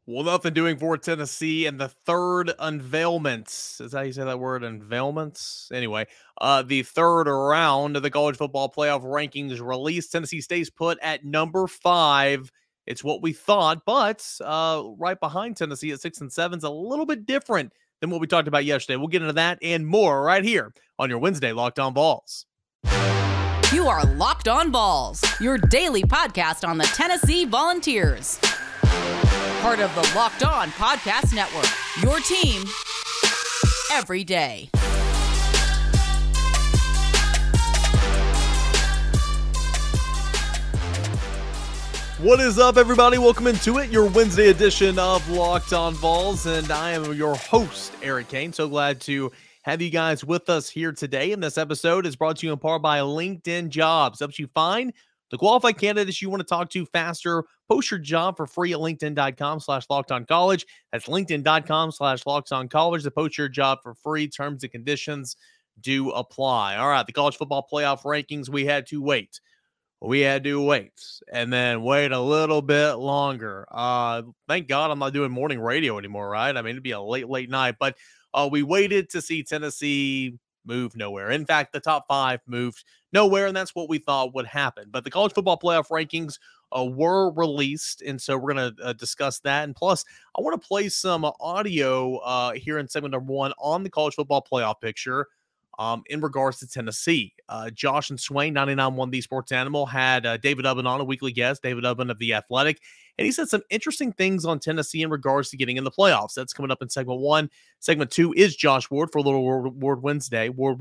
Well, nothing doing for Tennessee and the third unveilments. Is that how you say that word? Unveilments? Anyway, the third round of the college football playoff rankings released. Tennessee stays put at number 5. It's what we thought, but right behind Tennessee at 6 and 7 is a little bit different than what we talked about yesterday. We'll get into that and more right here on your Wednesday Locked On Vols. You are Locked On Vols, your daily podcast on the Tennessee Volunteers. Part of the Locked On Podcast Network, your team every day. What is up, everybody? Welcome into it, your Wednesday edition of Locked On Vols, and I am your host, Eric Kane. So glad to have you guys with us here today. And this episode is brought to you in part by LinkedIn Jobs. Helps you find the qualified candidates you want to talk to faster. Post your job for free at linkedin.com/lockedoncollege. That's linkedin.com/lockedoncollege to post your job for free. Terms and conditions do apply. All right, the college football playoff rankings, we had to wait. And then wait a little bit longer. Thank God I'm not doing morning radio anymore, right? I mean, it'd be a late night, but we waited to see Tennessee move nowhere. In fact, the top 5 moved nowhere, and that's what we thought would happen. But the college football playoff rankings were released, and so we're going to discuss that. And plus, I want to play some audio here in segment number 1 on the college football playoff picture in regards to Tennessee. Josh and Swain, 99.1 The Sports Animal, had David Ubben on, a weekly guest, David Ubben of The Athletic, and he said some interesting things on Tennessee in regards to getting in the playoffs. That's coming up in segment 1. Segment 2 is Josh Ward for a little Ward Wednesday. Ward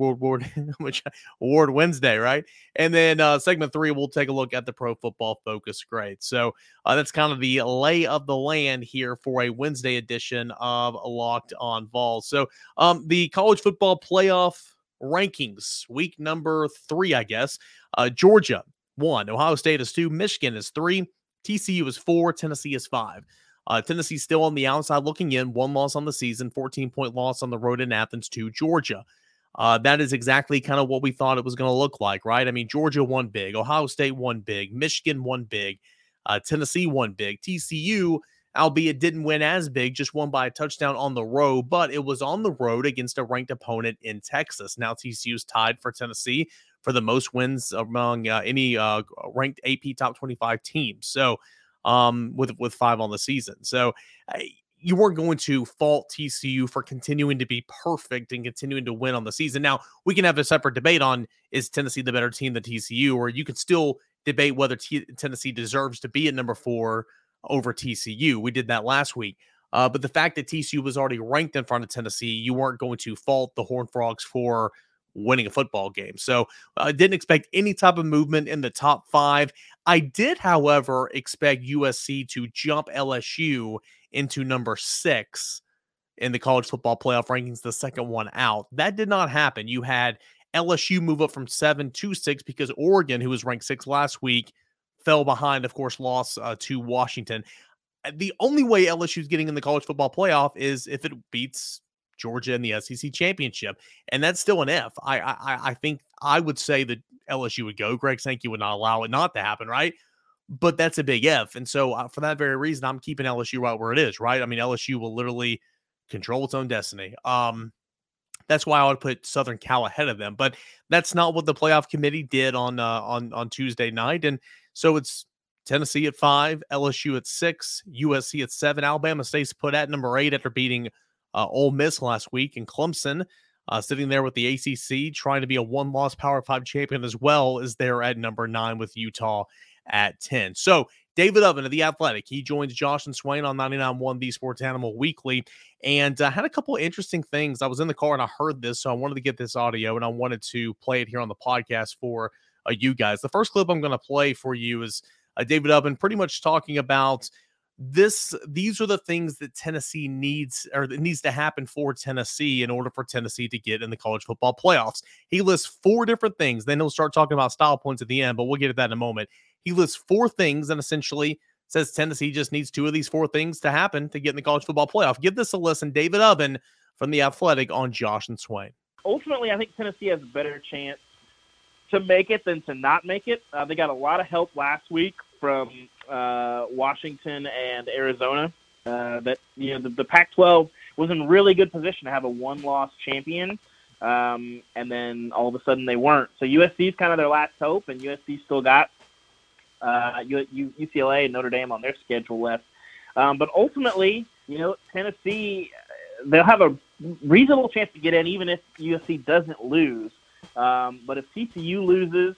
Wednesday, right? And then segment 3, we'll take a look at the Pro Football Focus grade. So that's kind of the lay of the land here for a Wednesday edition of Locked On Vols. So the college football playoff rankings, week number 3, I guess. Georgia 1, Ohio State is 2, Michigan is 3, TCU is 4, Tennessee is 5. Tennessee still on the outside looking in, 1 loss on the season, 14-point loss on the road in Athens to Georgia. That is exactly kind of what we thought it was going to look like, right? I mean, Georgia won big, Ohio State won big, Michigan won big, Tennessee won big, TCU, albeit didn't win as big, just won by a touchdown on the road, but it was on the road against a ranked opponent in Texas. Now TCU's tied for Tennessee for the most wins among any ranked AP top 25 teams. So with 5 on the season. So you weren't going to fault TCU for continuing to be perfect and continuing to win on the season. Now, we can have a separate debate on, is Tennessee the better team than TCU, or you could still debate whether Tennessee deserves to be at number 4 over TCU. We did that last week. But the fact that TCU was already ranked in front of Tennessee, you weren't going to fault the Horned Frogs for winning a football game. So I didn't expect any type of movement in the top 5. I did, however, expect USC to jump LSU into number 6 in the college football playoff rankings, the second one out. That did not happen. You had LSU move up from 7 to 6 because Oregon, who was ranked 6 last week, fell behind, of course, loss to Washington. The only way LSU is getting in the college football playoff is if it beats Georgia in the SEC championship. And that's still an if. I think I would say that LSU would go. Greg Sankey would not allow it not to happen, right? But that's a big if. And so for that very reason, I'm keeping LSU right where it is, right? I mean, LSU will literally control its own destiny. That's why I would put Southern Cal ahead of them. But that's not what the playoff committee did on Tuesday night. And so it's Tennessee at 5, LSU at 6, USC at 7. Alabama stays put at number 8 after beating Ole Miss last week, and Clemson sitting there with the ACC trying to be a 1-loss Power 5 champion as well, is there at number 9 with Utah at 10. So David Ubben of The Athletic, he joins Josh and Swain on 99.1 The Sports Animal Weekly, and had a couple of interesting things. I was in the car and I heard this, so I wanted to get this audio and I wanted to play it here on the podcast for you guys. The first clip I'm going to play for you is David Ubben pretty much talking about these are the things that Tennessee needs, or that needs to happen for Tennessee in order for Tennessee to get in the college football playoffs. He lists 4 different things. Then he'll start talking about style points at the end, but we'll get to that in a moment. He lists 4 things and essentially says Tennessee just needs 2 of these 4 things to happen to get in the college football playoff. Give this a listen. David Ubben from The Athletic on Josh and Swain. Ultimately, I think Tennessee has a better chance to make it than to not make it. They got a lot of help last week from Washington and Arizona. that the Pac-12 was in really good position to have a one-loss champion, and then all of a sudden they weren't. So USC is kind of their last hope, and USC still got UCLA and Notre Dame on their schedule left. But ultimately, Tennessee, they'll have a reasonable chance to get in even if USC doesn't lose. But if TCU loses,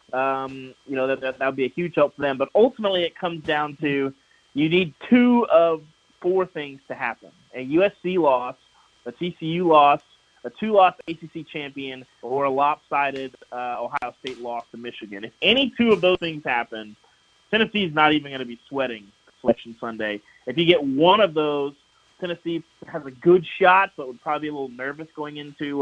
that would be a huge help for them. But ultimately it comes down to you need 2 of 4 things to happen. A USC loss, a TCU loss, a 2-loss ACC champion, or a lopsided Ohio State loss to Michigan. If any 2 of those things happen, Tennessee's not even going to be sweating Selection Sunday. If you get one of those, Tennessee has a good shot, but would probably be a little nervous going into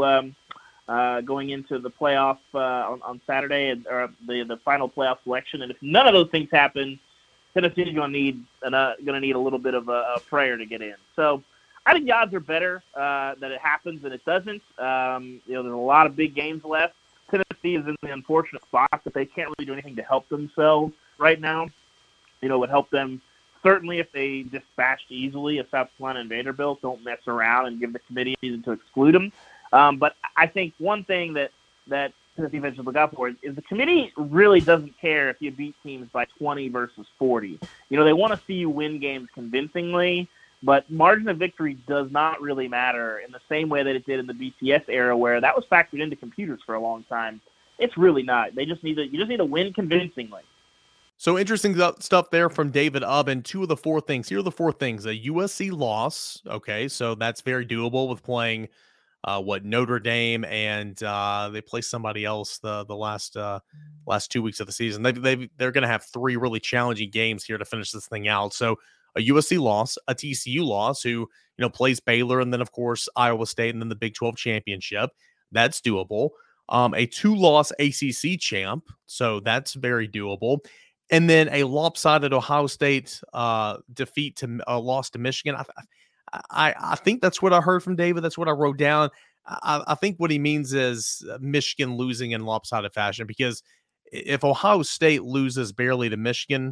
the playoff on Saturday, or the final playoff selection. And if none of those things happen, Tennessee's going to need a little bit of a prayer to get in. So I think the odds are better that it happens than it doesn't. There's a lot of big games left. Tennessee is in the unfortunate spot that they can't really do anything to help themselves right now. It would help them certainly if they dispatched easily if South Carolina and Vanderbilt don't mess around and give the committee a reason to exclude them. But I think one thing that Tennessee fans should look out for is the committee really doesn't care if you beat teams by 20 versus 40. They want to see you win games convincingly, but margin of victory does not really matter in the same way that it did in the BCS era where that was factored into computers for a long time. It's really not. You just need to win convincingly. So interesting stuff there from David Ubben. 2 of the 4 things. Here are the 4 things. A USC loss. Okay, so that's very doable with playing Notre Dame, and they play somebody else the last 2 weeks of the season. They're going to have 3 really challenging games here to finish this thing out. So a USC loss, a TCU loss, who plays Baylor, and then of course Iowa State, and then the Big 12 championship. That's doable. A 2-loss ACC champ, so that's very doable. And then a lopsided Ohio State defeat to loss to Michigan. I think that's what I heard from David. That's what I wrote down. I think what he means is Michigan losing in lopsided fashion, because if Ohio State loses barely to Michigan,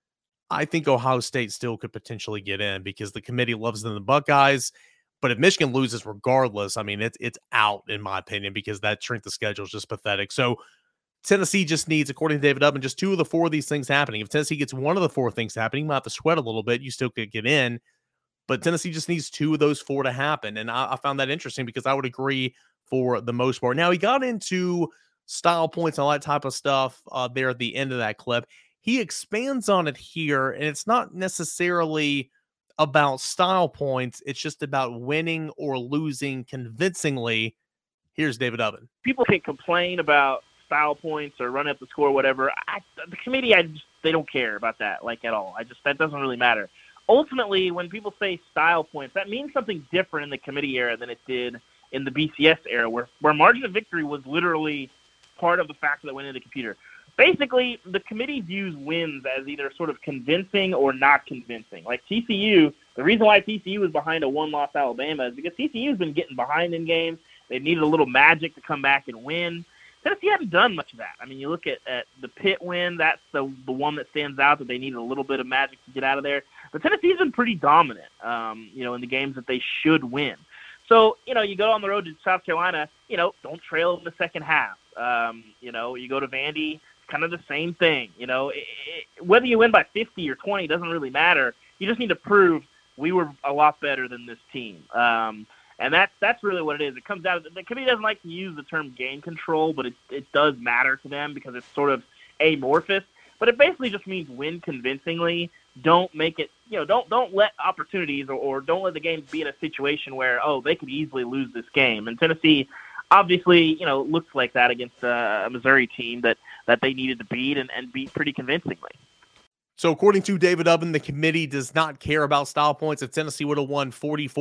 I think Ohio State still could potentially get in because the committee loves them, the Buckeyes. But if Michigan loses regardless, I mean, it's out in my opinion, because that strength of schedule is just pathetic. So Tennessee just needs, according to David Ubben, just 2 of the 4 of these things happening. If Tennessee gets one of the 4 things happening, you might have to sweat a little bit. You still could get in. But Tennessee just needs 2 of those 4 to happen. And I found that interesting because I would agree for the most part. Now, he got into style points and all that type of stuff there at the end of that clip. He expands on it here, and it's not necessarily about style points. It's just about winning or losing convincingly. Here's David Ubben. People can complain about style points or run up the score or whatever. The committee, they don't care about that at all. That doesn't really matter. Ultimately, when people say style points, that means something different in the committee era than it did in the BCS era, where margin of victory was literally part of the factor that went into the computer. Basically, the committee views wins as either sort of convincing or not convincing. Like TCU, the reason why TCU was behind a 1-loss Alabama is because TCU's been getting behind in games. They needed a little magic to come back and win. Tennessee hadn't done much of that. I mean, you look at the Pitt win, that's the one that stands out, that they needed a little bit of magic to get out of there. But Tennessee's been pretty dominant, in the games that they should win. So, you go on the road to South Carolina, don't trail in the second half. You go to Vandy, kind of the same thing. Whether you win by 50 or 20 doesn't really matter. You just need to prove we were a lot better than this team. And that's really what it is. It comes down to, the committee doesn't like to use the term game control, but it does matter to them because it's sort of amorphous. But it basically just means win convincingly. Don't make it, don't let opportunities or don't let the game be in a situation where, they could easily lose this game. And Tennessee obviously, looks like that against a Missouri team that they needed to beat and beat pretty convincingly. So according to David Ubben, the committee does not care about style points. If Tennessee would have won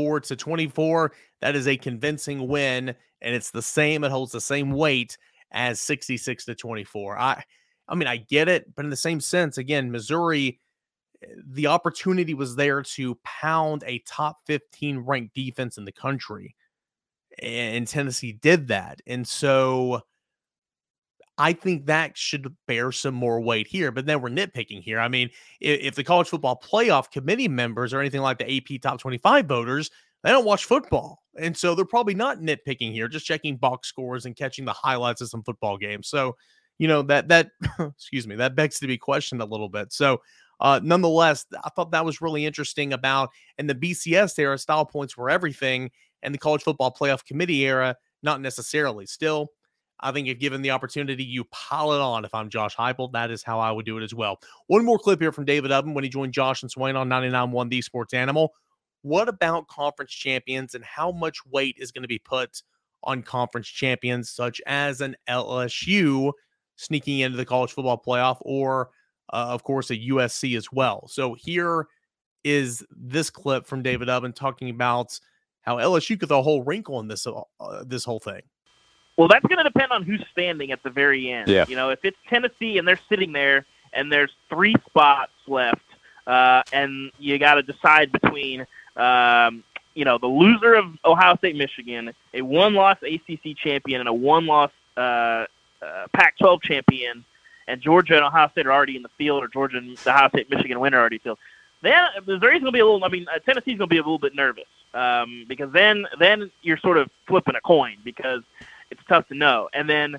44-24, that is a convincing win, and it's the same. It holds the same weight as 66-24. I mean, I get it, but in the same sense, again, Missouri, the opportunity was there to pound a top 15 ranked defense in the country, and Tennessee did that. And so I think that should bear some more weight here. But then we're nitpicking here. I mean, if the college football playoff committee members or anything like the AP top 25 voters, they don't watch football. And so they're probably not nitpicking here, just checking box scores and catching the highlights of some football games. So, that excuse me, that begs to be questioned a little bit. So, nonetheless, I thought that was really interesting about in the BCS era, style points were everything, and the college football playoff committee era, not necessarily. Still, I think if given the opportunity, you pile it on. If I'm Josh Heupel, that is how I would do it as well. One more clip here from David Ubben when he joined Josh and Swain on 99.1 The Sports Animal. What about conference champions and how much weight is going to be put on conference champions such as an LSU sneaking into the college football playoff or, of course, a USC as well? So here is this clip from David Ubben talking about how LSU could throw a whole wrinkle in this whole thing. Well, that's going to depend on who's standing at the very end. Yeah. If it's Tennessee and they're sitting there and there's 3 spots left, and you got to decide between, the loser of Ohio State, Michigan, a 1-loss ACC champion, and a 1-loss Pac-12 champion, and Georgia and Ohio State are already in the field, or Georgia and the Ohio State Michigan winner are already in the field. Then Missouri's going to be a little. Tennessee's going to be a little bit nervous because then you're sort of flipping a coin because it's tough to know. And then,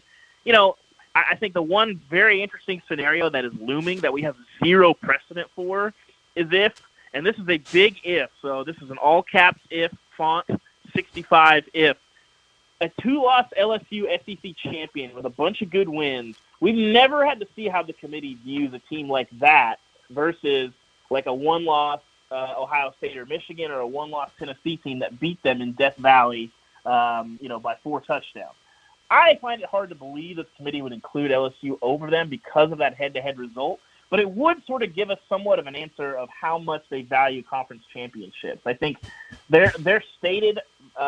I think the one very interesting scenario that is looming that we have zero precedent for is if, and this is a big if, so this is an all caps if font, 65 if, a 2-loss LSU SEC champion with a bunch of good wins. We've never had to see how the committee views a team like that versus like a 1-loss Ohio State or Michigan or a 1-loss Tennessee team that beat them in Death Valley, by 4 touchdowns. I find it hard to believe that the committee would include LSU over them because of that head-to-head result, but it would sort of give us somewhat of an answer of how much they value conference championships. I think their stated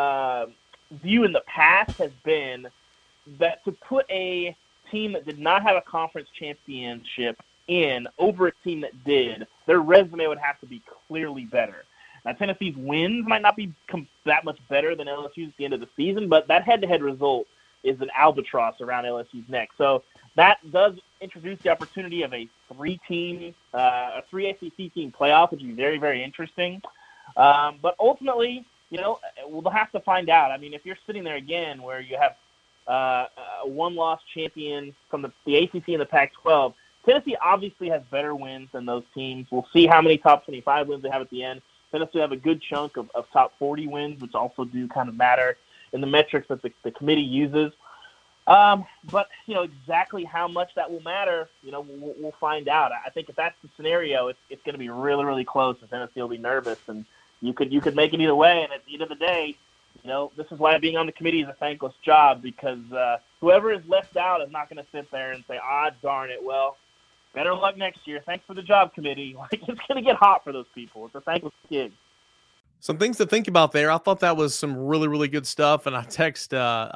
view in the past has been that to put a team that did not have a conference championship in over a team that did, their resume would have to be clearly better. Now, Tennessee's wins might not be that much better than LSU's at the end of the season, but that head-to-head result is an albatross around LSU's neck. So that does introduce the opportunity of a 3-team, a 3 SEC team playoff, which would be very, very interesting. But ultimately, we'll have to find out. I mean, if you're sitting there again where you have a 1-loss champion from the ACC and the Pac-12, Tennessee obviously has better wins than those teams. We'll see how many top 25 wins they have at the end. Tennessee have a good chunk of top 40 wins, which also do kind of matter in the metrics that the committee uses. But, exactly how much that will matter, we'll find out. I think if that's the scenario, it's going to be really, really close, and Tennessee will be nervous. And you could make it either way. And at the end of the day, this is why being on the committee is a thankless job, because whoever is left out is not going to sit there and say, darn it, well, better luck next year. Thanks for the job, committee. It's going to get hot for those people. It's a thankless gig. Some things to think about there. I thought that was some really, really good stuff. And I text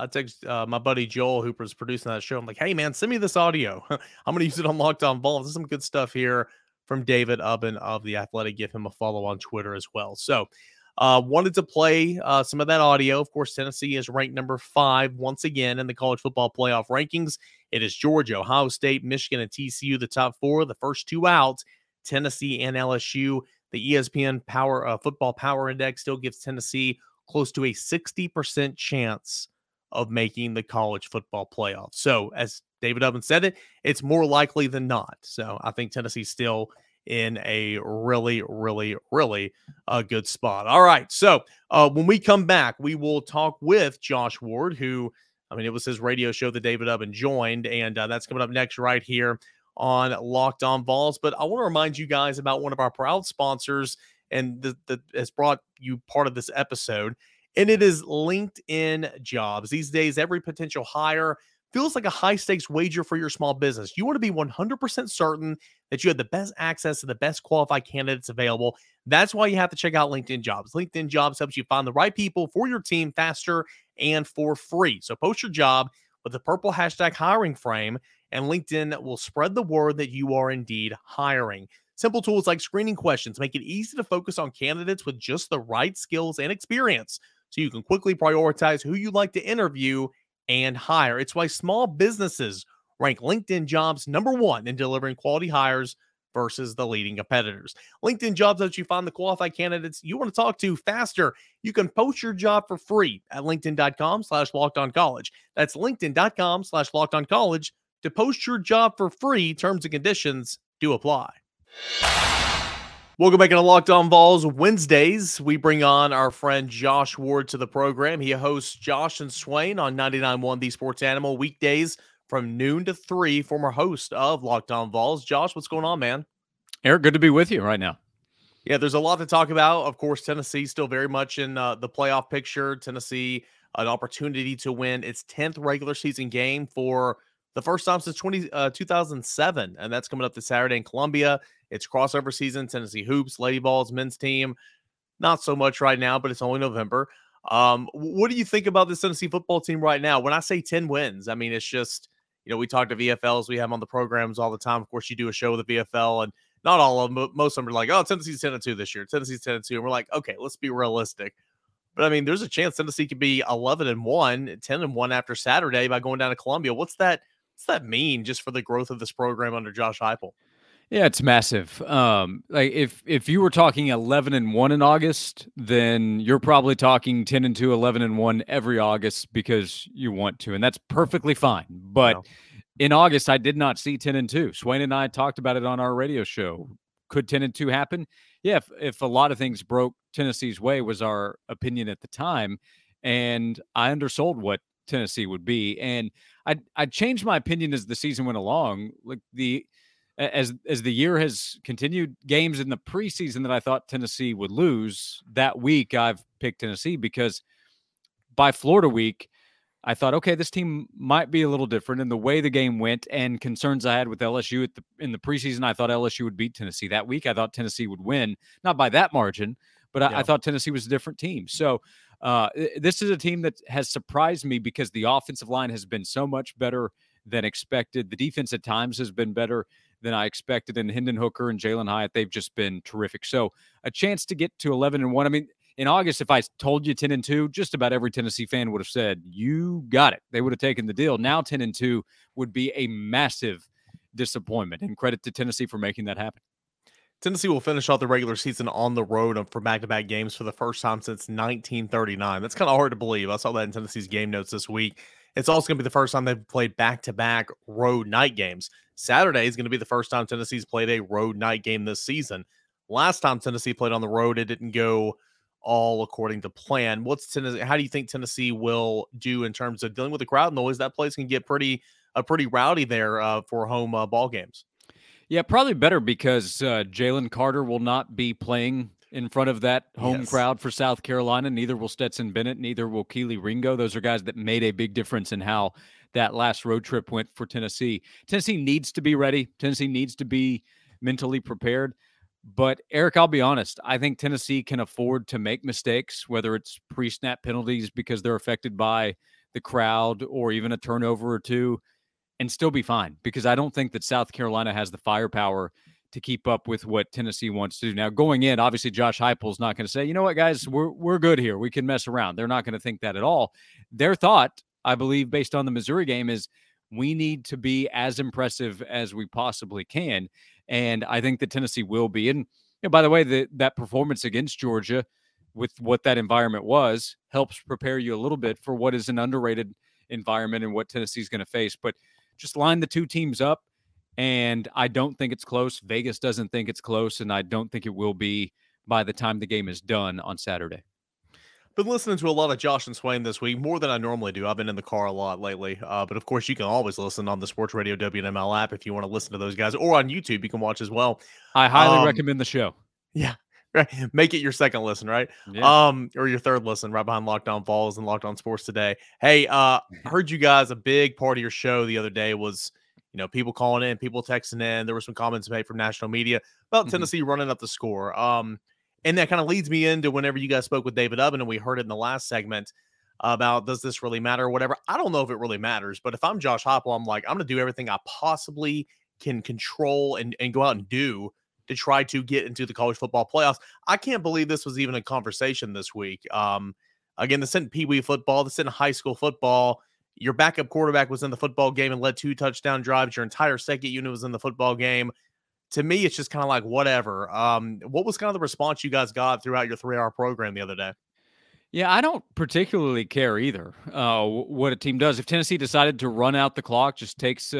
my buddy Joel, who was producing that show. I'm like, hey, man, send me this audio. I'm going to use it on Locked On Vols. There's some good stuff here from David Ubben of The Athletic. Give him a follow on Twitter as well. So wanted to play some of that audio. Of course, Tennessee is ranked number 5 once again in the college football playoff rankings. It is Georgia, Ohio State, Michigan, and TCU, the top 4. The first 2 out, Tennessee and LSU. The ESPN Football Power Index still gives Tennessee close to a 60% chance of making the college football playoff. So, as David Ubben said it's more likely than not. So, I think Tennessee's still in a really, really, really good spot. All right. So, when we come back, we will talk with Josh Ward, who, it was his radio show that David Ubben joined, and that's coming up next right here on Locked On Vols. But I want to remind you guys about one of our proud sponsors, and that has brought you part of this episode, and it is LinkedIn Jobs. These days, every potential hire feels like a high-stakes wager for your small business. You want to be 100% certain that you have the best access to the best qualified candidates available. That's why you have to check out LinkedIn Jobs. LinkedIn Jobs helps you find the right people for your team faster and for free. So post your job with the purple hashtag hiring frame, and LinkedIn will spread the word that you are indeed hiring. Simple tools like screening questions make it easy to focus on candidates with just the right skills and experience, so you can quickly prioritize who you'd like to interview and hire. It's why small businesses rank LinkedIn Jobs #1 in delivering quality hires versus the leading competitors. LinkedIn Jobs lets you find the qualified candidates you want to talk to faster. You can post your job for free at linkedin.com/lockedoncollege. That's linkedin.com/lockedoncollege to post your job for free. Terms and conditions do apply. Welcome back into Locked On Vols Wednesdays. We bring on our friend Josh Ward to the program. He hosts Josh and Swain on 99.1 The Sports Animal weekdays from noon to 3, former host of Locked On Vols. Josh, what's going on, man? Eric, good to be with you right now. Yeah, there's a lot to talk about. Of course, Tennessee still very much in the playoff picture. Tennessee, an opportunity to win its 10th regular season game for the first time since 2007, and that's coming up this Saturday in Columbia. It's crossover season. Tennessee Hoops, Lady Vols, men's team. Not so much right now, but it's only November. What do you think about this Tennessee football team right now? When I say 10 wins, I mean, it's just, we talk to VFLs. We have them on the programs all the time. Of course, you do a show with the VFL, and not all of them, most of them are like, oh, Tennessee's 10-2 this year. Tennessee's 10-2. And we're like, okay, let's be realistic. But I mean, there's a chance Tennessee could be 11-1, 10-1 after Saturday by going down to Columbia. What's that mean just for the growth of this program under Josh Heupel? Yeah, it's massive. Like if you were talking 11-1 in August, then you're probably talking 10-2, 11-1 every August because you want to, and that's perfectly fine. But in August, I did not see 10-2. Swain and I talked about it on our radio show. Could 10-2 happen? Yeah, if a lot of things broke Tennessee's way was our opinion at the time, and I undersold what Tennessee would be, and I changed my opinion as the season went along. Like as the year has continued, games in the preseason that I thought Tennessee would lose that week, I've picked Tennessee because by Florida week, I thought, okay, this team might be a little different in the way the game went and concerns I had with LSU in the preseason. I thought LSU would beat Tennessee that week. I thought Tennessee would win, not by that margin, but I thought Tennessee was a different team. So this is a team that has surprised me because the offensive line has been so much better than expected. The defense at times has been better than I expected. And Hendon Hooker and Jalen Hyatt, they've just been terrific. So a chance to get to 11-1. I mean, in August, if I told you 10-2, just about every Tennessee fan would have said, you got it. They would have taken the deal. Now 10-2 would be a massive disappointment, and credit to Tennessee for making that happen. Tennessee will finish off the regular season on the road for back-to-back games for the first time since 1939. That's kind of hard to believe. I saw that in Tennessee's game notes this week. It's also going to be the first time they've played back-to-back road night games. Saturday is going to be the first time Tennessee's played a road night game this season. Last time Tennessee played on the road, it didn't go all according to plan. How do you think Tennessee will do in terms of dealing with the crowd noise? That place can get pretty rowdy there for home ball games. Yeah, probably better because Jalen Carter will not be playing in front of that home crowd for South Carolina. Neither will Stetson Bennett. Neither will Keely Ringo. Those are guys that made a big difference in how that last road trip went for Tennessee. Tennessee needs to be ready. Tennessee needs to be mentally prepared. But, Eric, I'll be honest. I think Tennessee can afford to make mistakes, whether it's pre-snap penalties because they're affected by the crowd or even a turnover or two, and still be fine, because I don't think that South Carolina has the firepower to keep up with what Tennessee wants to do. Now, going in, obviously, Josh Heupel's not going to say, you know what, guys, we're good here. We can mess around. They're not going to think that at all. Their thought, I believe, based on the Missouri game, is we need to be as impressive as we possibly can. And I think that Tennessee will be. And by the way, that performance against Georgia with what that environment was helps prepare you a little bit for what is an underrated environment and what Tennessee's going to face. But just line the two teams up, and I don't think it's close. Vegas doesn't think it's close, and I don't think it will be by the time the game is done on Saturday. Been listening to a lot of Josh and Swain this week, more than I normally do. I've been in the car a lot lately. But of course, you can always listen on the Sports Radio WNML app if you want to listen to those guys, or on YouTube. You can watch as well. I highly recommend the show. Yeah. Right. Make it your second listen, right? Yeah. Or your third listen, right behind Locked On Vols and Locked On Sports Today. Hey, heard you guys, a big part of your show the other day was, people calling in, people texting in. There were some comments made from national media about Tennessee running up the score. And that kind of leads me into whenever you guys spoke with David Ubben, and we heard it in the last segment about, does this really matter or whatever? I don't know if it really matters, but if I'm Josh Heupel, I'm like, I'm going to do everything I possibly can control and go out and do to try to get into the college football playoffs. I can't believe this was even a conversation this week. Again, this isn't Pee Wee football. This isn't high school football. Your backup quarterback was in the football game and led 2 touchdown drives. Your entire second unit was in the football game. To me, it's just kind of like whatever. What was kind of the response you guys got throughout your 3-hour program the other day? Yeah, I don't particularly care either what a team does. If Tennessee decided to run out the clock, just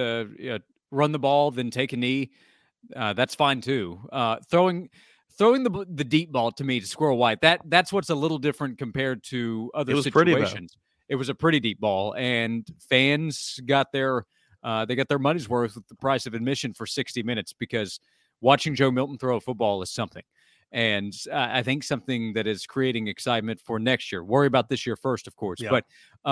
run the ball, then take a knee, that's fine too. Throwing the deep ball to me to Squirrel White, that's what's a little different compared to other situations. It was a pretty deep ball, and fans got their money's worth with the price of admission for 60 minutes because watching Joe Milton throw a football is something. And I think something that is creating excitement for next year. Worry about this year first, of course. Yeah. But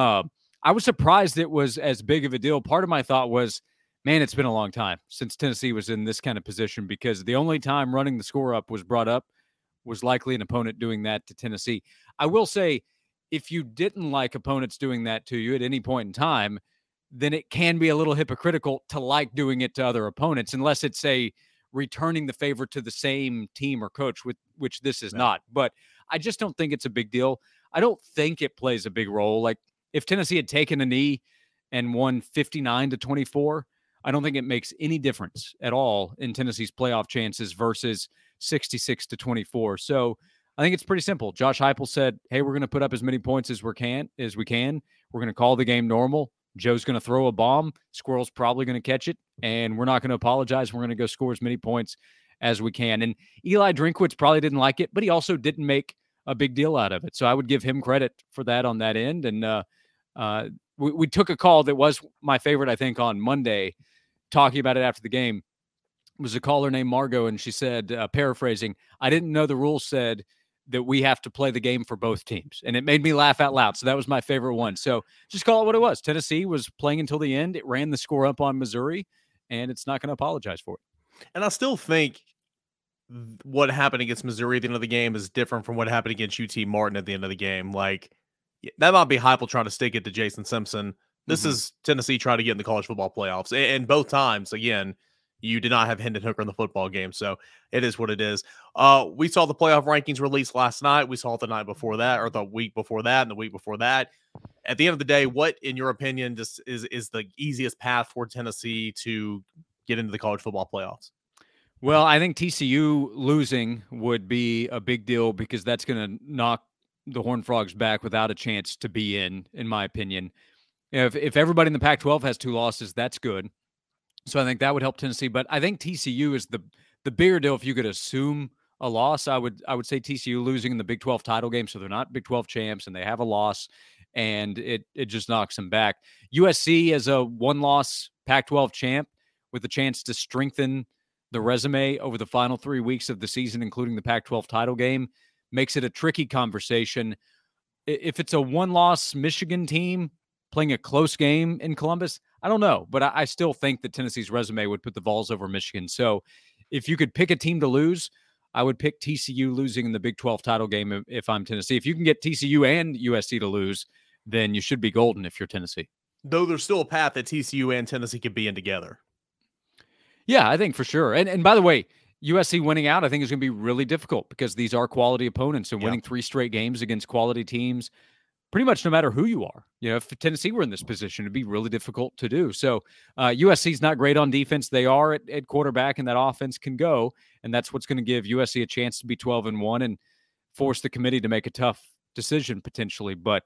I was surprised it was as big of a deal. Part of my thought was, man, it's been a long time since Tennessee was in this kind of position because the only time running the score up was brought up was likely an opponent doing that to Tennessee. I will say, if you didn't like opponents doing that to you at any point in time, then it can be a little hypocritical to like doing it to other opponents, unless it's returning the favor to the same team or coach, which this is not. But I just don't think it's a big deal. I don't think it plays a big role. Like if Tennessee had taken a knee and won 59-24, I don't think it makes any difference at all in Tennessee's playoff chances versus 66-24. So I think it's pretty simple. Josh Heupel said, hey, we're going to put up as many points as we can. We're going to call the game normal. Joe's going to throw a bomb. Squirrel's probably going to catch it, and we're not going to apologize. We're going to go score as many points as we can. And Eli Drinkwitz probably didn't like it, but he also didn't make a big deal out of it. So I would give him credit for that on that end. And we took a call that was my favorite, I think, on Monday, talking about it after the game. It was a caller named Margot, and she said, paraphrasing, I didn't know the rules said that we have to play the game for both teams. And it made me laugh out loud. So that was my favorite one. So just call it what it was. Tennessee was playing until the end. It ran the score up on Missouri, and it's not going to apologize for it. And I still think what happened against Missouri at the end of the game is different from what happened against UT Martin at the end of the game. Like, that might be Heupel trying to stick it to Jason Simpson. This is Tennessee trying to get in the college football playoffs. And both times, again, you did not have Hendon Hooker in the football game, so it is what it is. We saw the playoff rankings released last night. We saw it the night before that, or the week before that, and the week before that. At the end of the day, what, in your opinion, just is the easiest path for Tennessee to get into the college football playoffs? Well, I think TCU losing would be a big deal because that's going to knock the Horned Frogs back without a chance to be in my opinion. If everybody in the Pac-12 has 2 losses, that's good. So I think that would help Tennessee, but I think TCU is the bigger deal. If you could assume a loss, I would say TCU losing in the Big 12 title game, so they're not Big 12 champs and they have a loss, and it just knocks them back. USC as a 1-loss Pac-12 champ with a chance to strengthen the resume over the final 3 weeks of the season, including the Pac-12 title game, makes it a tricky conversation. If it's a 1-loss Michigan team playing a close game in Columbus, I don't know, but I still think that Tennessee's resume would put the Vols over Michigan. So if you could pick a team to lose, I would pick TCU losing in the Big 12 title game if I'm Tennessee. If you can get TCU and USC to lose, then you should be golden if you're Tennessee. Though there's still a path that TCU and Tennessee could be in together. Yeah, I think for sure. And by the way, USC winning out, I think, is going to be really difficult because these are quality opponents, and winning 3 straight games against quality teams, pretty much no matter who you are. If Tennessee were in this position, it'd be really difficult to do. So USC's not great on defense. They are at quarterback, and that offense can go, and that's what's going to give USC a chance to be 12-1 and force the committee to make a tough decision potentially. But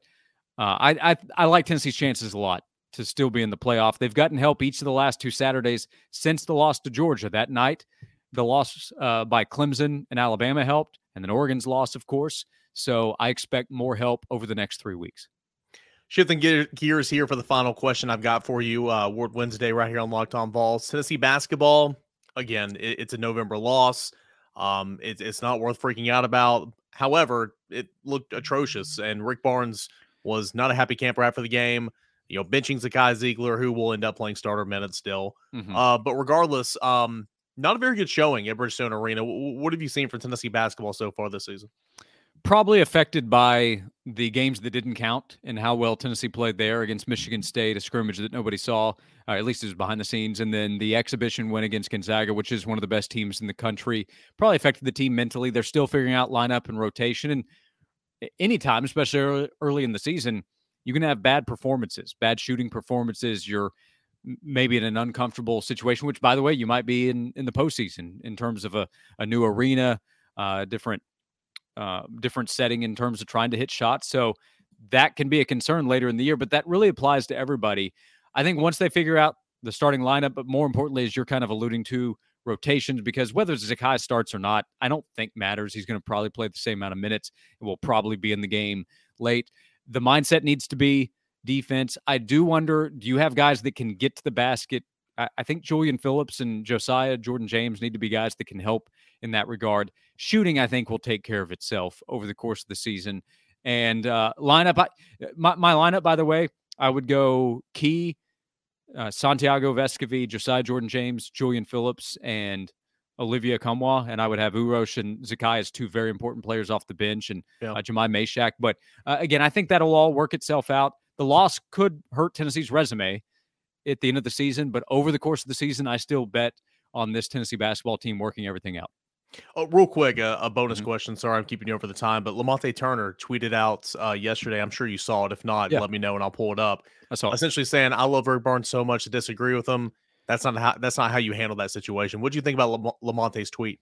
I like Tennessee's chances a lot to still be in the playoff. They've gotten help each of the last 2 Saturdays since the loss to Georgia. That night, the loss by Clemson and Alabama helped, and then Oregon's loss, of course. So I expect more help over the next 3 weeks. Shifting gears here for the final question I've got for you. Award Wednesday right here on Locked On Vols. Tennessee basketball, again, it's a November loss. It's not worth freaking out about. However, it looked atrocious, and Rick Barnes was not a happy camper after the game. Benching Zakai Ziegler, who will end up playing starter minutes still. But regardless, not a very good showing at Bridgestone Arena. What have you seen from Tennessee basketball so far this season? Probably affected by the games that didn't count and how well Tennessee played there against Michigan State, a scrimmage that nobody saw, at least it was behind the scenes, and then the exhibition win against Gonzaga, which is one of the best teams in the country. Probably affected the team mentally. They're still figuring out lineup and rotation, and anytime, especially early in the season, you can have bad performances, bad shooting performances. You're maybe in an uncomfortable situation, which, by the way, you might be in the postseason in terms of a new arena, different setting in terms of trying to hit shots. So that can be a concern later in the year, but that really applies to everybody. I think once they figure out the starting lineup, but more importantly, as you're kind of alluding to, rotations, because whether Zakai starts or not, I don't think matters. He's going to probably play the same amount of minutes and will probably be in the game late. The mindset needs to be defense. I do wonder, do you have guys that can get to the basket? I think Julian Phillips and Josiah Jordan James need to be guys that can help in that regard. Shooting, I think, will take care of itself over the course of the season. And lineup, my lineup, by the way, I would go Key, Santiago Vescovi, Josiah Jordan James, Julian Phillips, and Olivia Kamwa. And I would have Urosh and Zakai as two very important players off the bench, and Jemai Mashak. But again, I think that'll all work itself out. The loss could hurt Tennessee's resume at the end of the season, but over the course of the season, I still bet on this Tennessee basketball team working everything out. Oh, real quick, a bonus question. Sorry, I'm keeping you over the time, but Lamonte Turner tweeted out yesterday. I'm sure you saw it. If not, let me know and I'll pull it up. I saw it. Essentially saying, I love Rick Barnes so much to disagree with him. That's not how you handle that situation. What do you think about Lamonte's tweet?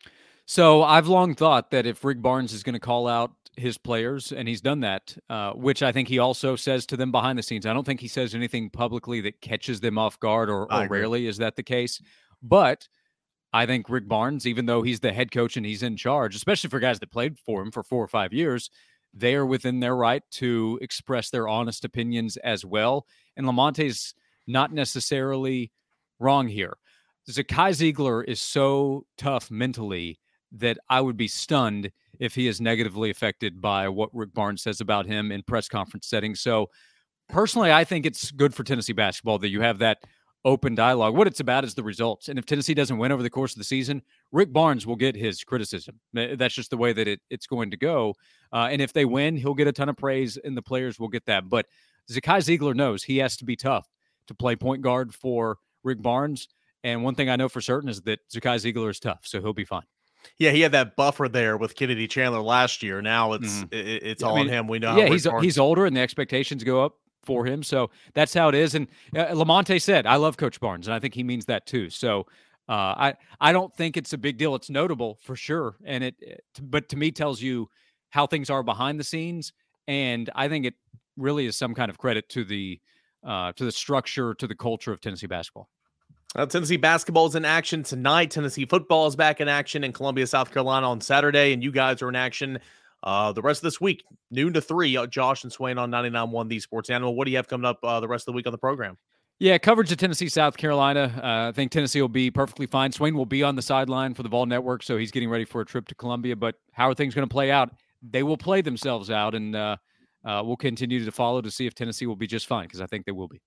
So I've long thought that if Rick Barnes is going to call out his players, and he's done that, which I think he also says to them behind the scenes. I don't think he says anything publicly that catches them off guard, or rarely is that the case. But I think Rick Barnes, even though he's the head coach and he's in charge, especially for guys that played for him for 4 or 5 years, they are within their right to express their honest opinions as well. And Lamonte's not necessarily wrong here. Zakai Ziegler is so tough mentally that I would be stunned if he is negatively affected by what Rick Barnes says about him in press conference settings. So personally, I think it's good for Tennessee basketball that you have that open dialogue. What it's about is the results. And if Tennessee doesn't win over the course of the season, Rick Barnes will get his criticism. That's just the way that it's going to go. And if they win, he'll get a ton of praise and the players will get that. But Zakai Ziegler knows he has to be tough to play point guard for Rick Barnes. And one thing I know for certain is that Zakai Ziegler is tough, so he'll be fine. Yeah, he had that buffer there with Kennedy Chandler last year. Now it's all on him. We know. Yeah, he's older, and the expectations go up for him. So that's how it is. And Lamonte said, "I love Coach Barnes," and I think he means that too. So I don't think it's a big deal. It's notable for sure, and but to me tells you how things are behind the scenes. And I think it really is some kind of credit to the structure, to the culture of Tennessee basketball. Tennessee basketball is in action tonight. Tennessee football is back in action in Columbia, South Carolina on Saturday, and you guys are in action the rest of this week, noon to 3. Josh and Swain on 99.1 The Sports Animal. What do you have coming up the rest of the week on the program? Yeah, coverage of Tennessee, South Carolina. I think Tennessee will be perfectly fine. Swain will be on the sideline for the Vol Network, so he's getting ready for a trip to Columbia. But how are things going to play out? They will play themselves out, and we'll continue to follow to see if Tennessee will be just fine, because I think they will be.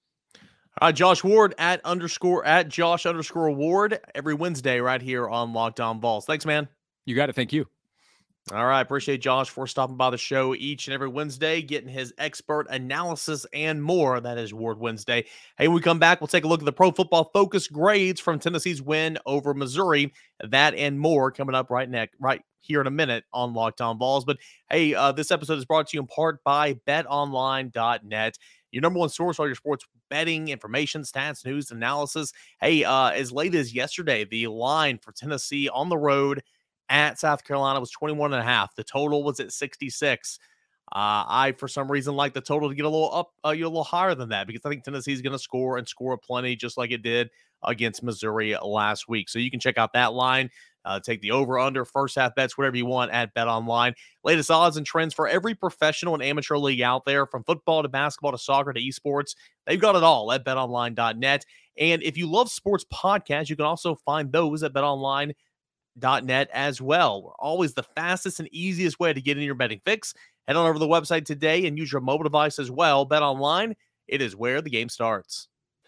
Josh Ward at Josh_Ward every Wednesday right here on Locked On Vols. Thanks, man. You got it. Thank you. All right. Appreciate Josh for stopping by the show each and every Wednesday, getting his expert analysis and more. That is Ward Wednesday. Hey, when we come back, we'll take a look at the Pro Football Focus grades from Tennessee's win over Missouri. That and more coming up right here in a minute on Locked On Vols. But hey, this episode is brought to you in part by BetOnline.net. Your number one source for all your sports betting information, stats, news, analysis. Hey, as late as yesterday, the line for Tennessee on the road at South Carolina was 21.5. The total was at 66. I, for some reason, like the total to get a little higher than that, because I think Tennessee is going to score and score plenty, just like it did against Missouri last week. So you can check out that line. Take the over-under, first half bets, whatever you want at BetOnline. Latest odds and trends for every professional and amateur league out there, from football to basketball to soccer to esports. They've got it all at BetOnline.net. And if you love sports podcasts, you can also find those at BetOnline.net as well. We're always the fastest and easiest way to get in your betting fix. Head on over to the website today and use your mobile device as well. BetOnline, it is where the game starts.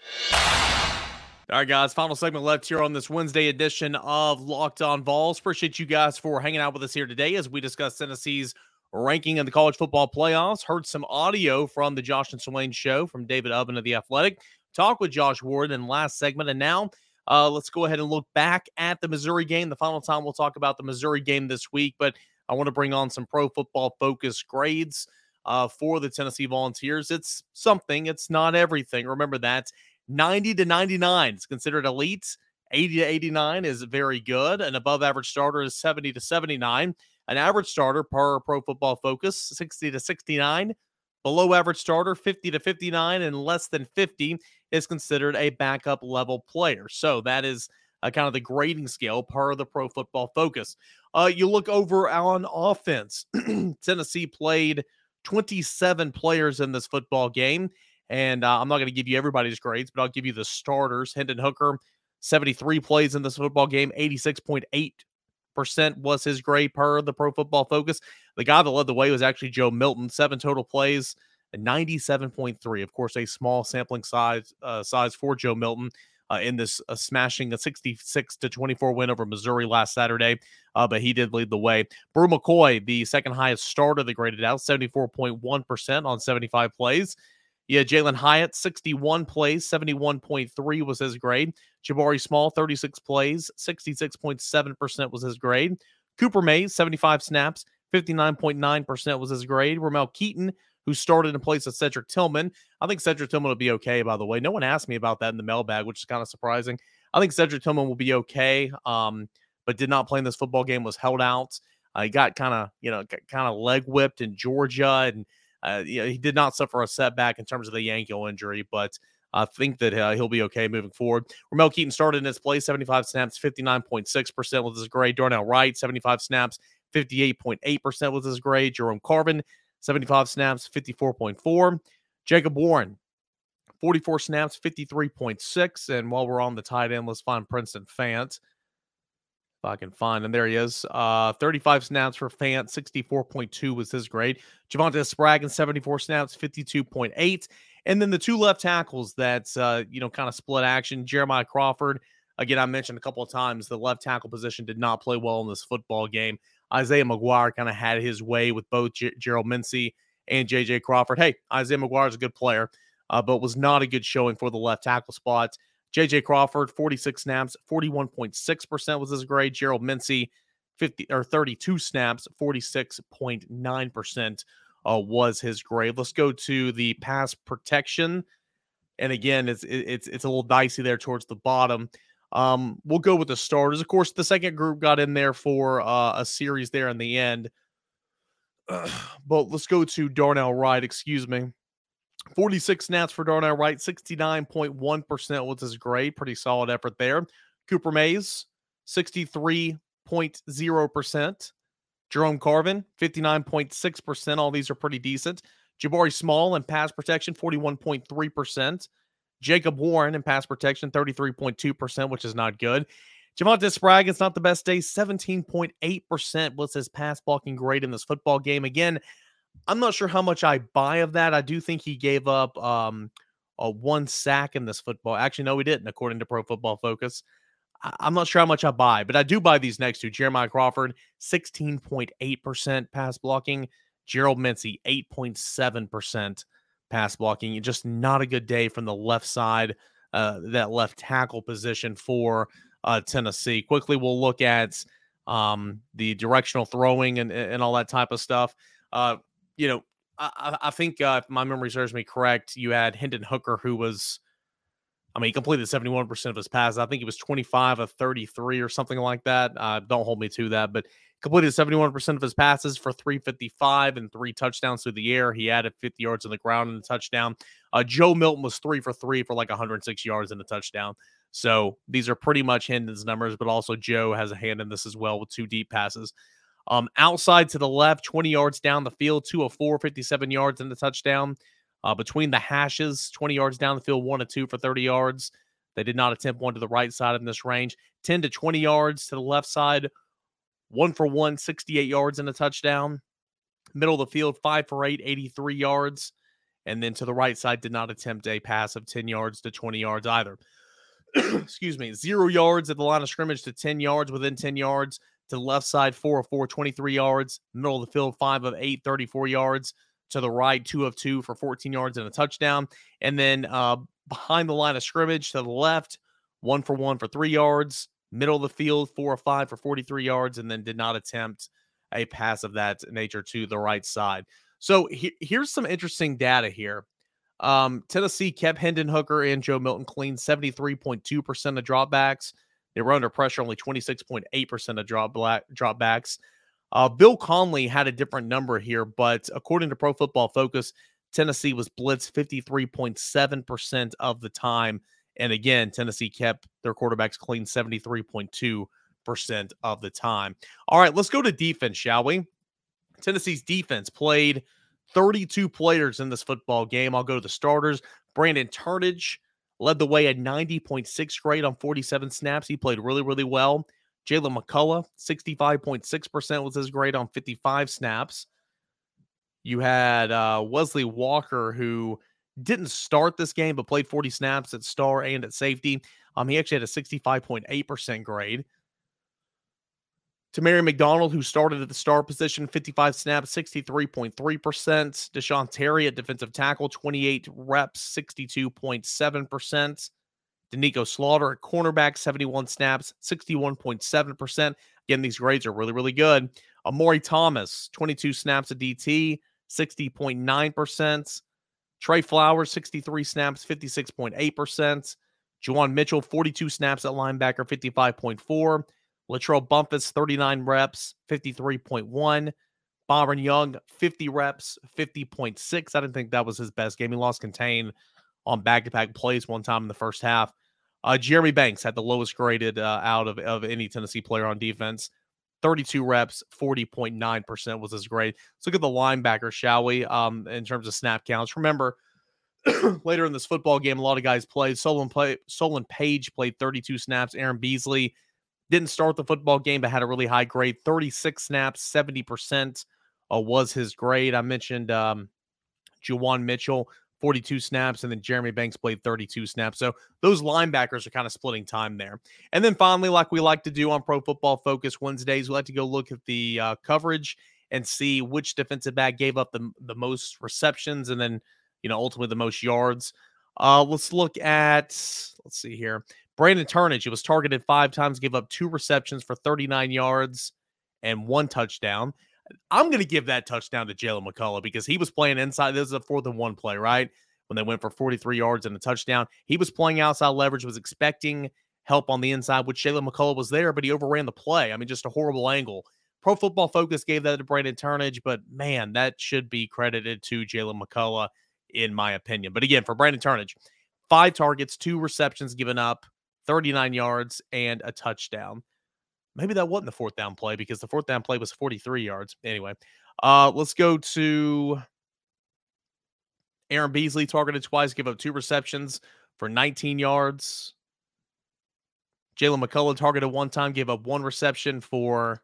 All right, guys, final segment left here on this Wednesday edition of Locked On Vols. Appreciate you guys for hanging out with us here today as we discuss Tennessee's ranking in the college football playoffs. Heard some audio from the Josh and Swain show from David Ubben of The Athletic. Talk with Josh Ward in the last segment. And now let's go ahead and look back at the Missouri game. The final time we'll talk about the Missouri game this week, but I want to bring on some Pro Football Focus grades for the Tennessee Volunteers. It's something. It's not everything. Remember that. 90 to 99 is considered elite. 80 to 89 is very good. An above average starter is 70 to 79. An average starter per Pro Football Focus, 60 to 69. Below average starter, 50 to 59, and less than 50 is considered a backup level player. So that is kind of the grading scale per the Pro Football Focus. You look over on offense. Tennessee played 27 players in this football game, and I'm not going to give you everybody's grades, but I'll give you the starters. Hendon Hooker, 73 plays in this football game, 86.8% was his grade per the Pro Football Focus. The guy that led the way was actually Joe Milton, 7 total plays, 97.3. Of course, a small sampling size for Joe Milton in this smashing a 66-24 win over Missouri last Saturday, but he did lead the way. Brew McCoy, the second highest starter that graded out, 74.1% on 75 plays. Yeah, Jalen Hyatt, 61 plays, 71.3 was his grade. Jabari Small, 36 plays, 66.7% was his grade. Cooper Mays, 75 snaps, 59.9% was his grade. Ramel Keaton, who started in place of Cedric Tillman. I think Cedric Tillman will be okay, by the way. No one asked me about that in the mailbag, which is kind of surprising. I think Cedric Tillman will be okay, but did not play in this football game, was held out. He got kind of leg whipped in Georgia, and he did not suffer a setback in terms of the ankle injury, but I think that he'll be okay moving forward. Ramel Keaton started in his place, 75 snaps, 59.6% was his grade. Darnell Wright, 75 snaps, 58.8% was his grade. Jerome Carvin, 75 snaps, 54.4. Jacob Warren, 44 snaps, 53.6. And while we're on the tight end, let's find Princeton Fant. If I can find him. There he is. 35 snaps for Fant, 64.2 was his grade. Javonte Spraggins, 74 snaps, 52.8. And then the two left tackles that, kind of split action. Jeremiah Crawford, again, I mentioned a couple of times, the left tackle position did not play well in this football game. Isaiah McGuire kind of had his way with both Gerald Mincey and J.J. Crawford. Hey, Isaiah McGuire is a good player, but was not a good showing for the left tackle spot. J.J. Crawford, 46 snaps, 41.6% was his grade. Gerald Mincey, 32 snaps, 46.9% was his grade. Let's go to the pass protection. And again, it's a little dicey there towards the bottom. We'll go with the starters. Of course, the second group got in there for a series there in the end. But let's go to Darnell Wright, 46 snaps for Darnell Wright, 69.1% was his grade. Pretty solid effort there. Cooper Mays, 63.0%. Jerome Carvin, 59.6%. All these are pretty decent. Jabari Small in pass protection, 41.3%. Jacob Warren in pass protection, 33.2%, which is not good. Javonte Spraggins, not the best day, 17.8% was his pass blocking grade in this football game. Again, I'm not sure how much I buy of that. I do think he gave up a one sack in this football. Actually, no, he didn't, according to Pro Football Focus. I'm not sure how much I buy, but I do buy these next two. Jeremiah Crawford, 16.8% pass blocking. Gerald Mincey, 8.7% pass blocking. Just not a good day from the left side, that left tackle position for Tennessee. Quickly, we'll look at the directional throwing and all that type of stuff. I think if my memory serves me correct, you had Hendon Hooker, who was, he completed 71% of his passes. I think he was 25 of 33 or something like that. Don't hold me to that, but completed 71% of his passes for 355 and 3 touchdowns through the air. He added 50 yards on the ground and a touchdown. Joe Milton was 3 for 3 for like 106 yards and a touchdown. So these are pretty much Hendon's numbers, but also Joe has a hand in this as well with 2 deep passes. Outside to the left, 20 yards down the field, 2 of 4, 57 yards and a touchdown. Between the hashes, 20 yards down the field, 1 of 2 for 30 yards. They did not attempt one to the right side in this range. 10 to 20 yards to the left side, 1 for 1, 68 yards and a touchdown. Middle of the field, 5 for 8, 83 yards. And then to the right side, did not attempt a pass of 10 yards to 20 yards either. Excuse me. 0 yards at the line of scrimmage to 10 yards, within 10 yards. To the left side, 4 of 4, 23 yards. Middle of the field, 5 of 8, 34 yards. To the right, 2 of 2 for 14 yards and a touchdown. And then behind the line of scrimmage to the left, 1 for 1 for 3 yards. Middle of the field, 4 of 5 for 43 yards, and then did not attempt a pass of that nature to the right side. So here's some interesting data here. Tennessee kept Hendon Hooker and Joe Milton clean, 73.2% of dropbacks. They were under pressure, only 26.8% of dropbacks. Bill Conley had a different number here, but according to Pro Football Focus, Tennessee was blitzed 53.7% of the time. And again, Tennessee kept their quarterbacks clean 73.2% of the time. All right, let's go to defense, shall we? Tennessee's defense played 32 players in this football game. I'll go to the starters. Brandon Turnage led the way at 90.6 grade on 47 snaps. He played really, really well. Jalen McCullough, 65.6% was his grade on 55 snaps. You had Wesley Walker, who didn't start this game, but played 40 snaps at star and at safety. He actually had a 65.8% grade. Tamari McDonald, who started at the star position, 55 snaps, 63.3%. Deshaun Terry at defensive tackle, 28 reps, 62.7%. Danico Slaughter at cornerback, 71 snaps, 61.7%. Again, these grades are really, really good. Amari Thomas, 22 snaps at DT, 60.9%. Trey Flowers, 63 snaps, 56.8%. Juwan Mitchell, 42 snaps at linebacker, 55.4%. Latrell Bumpus, 39 reps, 53.1%. Byron Young, 50 reps, 50.6%. I didn't think that was his best game. He lost contain on back-to-back plays one time in the first half. Jeremy Banks had the lowest graded out of any Tennessee player on defense. 32 reps, 40.9% was his grade. Let's look at the linebackers, shall we, in terms of snap counts. Remember, later in this football game, a lot of guys played. Solon Page played 32 snaps. Aaron Beasley didn't start the football game, but had a really high grade. 36 snaps, 70% was his grade. I mentioned Juwan Mitchell, 42 snaps, and then Jeremy Banks played 32 snaps. So those linebackers are kind of splitting time there. And then finally, like we like to do on Pro Football Focus Wednesdays, we like to go look at the coverage and see which defensive back gave up the most receptions and then, ultimately the most yards. Let's look at, let's see here. Brandon Turnage, he was targeted 5 times, gave up 2 receptions for 39 yards and 1 touchdown. I'm going to give that touchdown to Jalen McCullough because he was playing inside. This is a 4th and 1 play, right? When they went for 43 yards and a touchdown. He was playing outside leverage, was expecting help on the inside, which Jalen McCullough was there, but he overran the play. I mean, just a horrible angle. Pro Football Focus gave that to Brandon Turnage, but man, that should be credited to Jalen McCullough, in my opinion. But again, for Brandon Turnage, 5 targets, 2 receptions given up, 39 yards, and a touchdown. Maybe that wasn't the 4th down play because the 4th down play was 43 yards. Anyway, let's go to Aaron Beasley, targeted twice, give up 2 receptions for 19 yards. Jalen McCullough targeted 1 time, gave up 1 reception for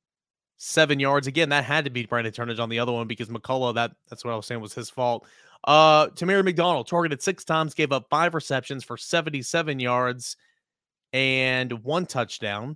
7 yards. Again, that had to be Brandon Turnage on the other one because McCullough, that's what I was saying was his fault. Tamari McDonald targeted 6 times, gave up 5 receptions for 77 yards and 1 touchdown.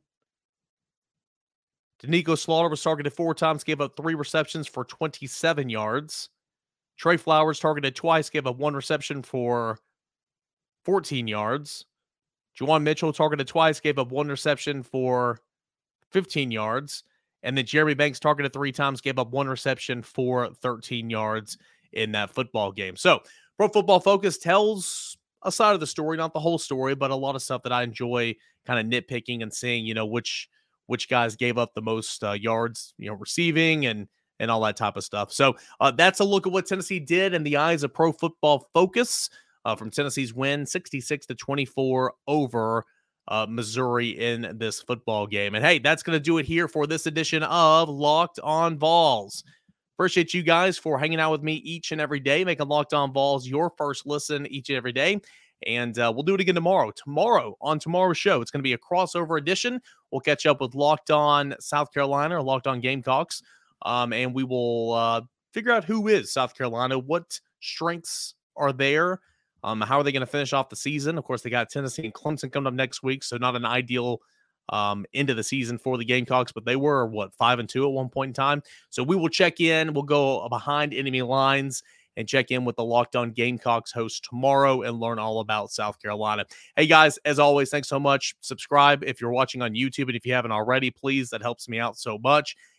Danico Slaughter was targeted 4 times, gave up 3 receptions for 27 yards. Trey Flowers targeted twice, gave up 1 reception for 14 yards. Juwan Mitchell targeted twice, gave up 1 reception for 15 yards. And then Jeremy Banks targeted 3 times, gave up 1 reception for 13 yards in that football game. So Pro Football Focus tells a side of the story, not the whole story, but a lot of stuff that I enjoy kind of nitpicking and seeing, which guys gave up the most yards, receiving and all that type of stuff. So that's a look at what Tennessee did in the eyes of Pro Football Focus from Tennessee's win 66-24 over Missouri in this football game. And hey, that's going to do it here for this edition of Locked On Vols. Appreciate you guys for hanging out with me each and every day, making Locked On Vols your first listen each and every day. And we'll do it again tomorrow. Tomorrow, on tomorrow's show, it's going to be a crossover edition. We'll catch up with Locked On South Carolina or Locked On Gamecocks. And we will figure out who is South Carolina, what strengths are there, how are they going to finish off the season. Of course, they got Tennessee and Clemson coming up next week, so not an ideal end of the season for the Gamecocks, but they were, 5-2 at one point in time. So we will check in. We'll go behind enemy lines and check in with the Locked On Gamecocks host tomorrow and learn all about South Carolina. Hey, guys, as always, thanks so much. Subscribe if you're watching on YouTube, and if you haven't already, please, that helps me out so much.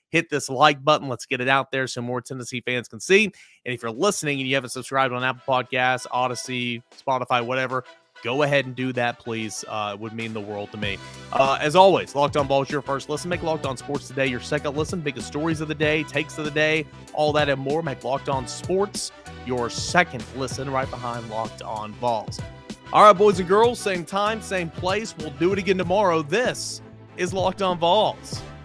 hit this like button. Let's get it out there so more Tennessee fans can see. And if you're listening and you haven't subscribed on Apple Podcasts, Odyssey, Spotify, whatever, go ahead and do that, please. It would mean the world to me. As always, Locked On Ball is your first listen. Make Locked On Sports Today your second listen. Biggest stories of the day, takes of the day, all that and more. Make Locked On Sports your second listen, right behind Locked On Balls. All right, boys and girls, same time, same place. We'll do it again tomorrow. This is Locked On Balls.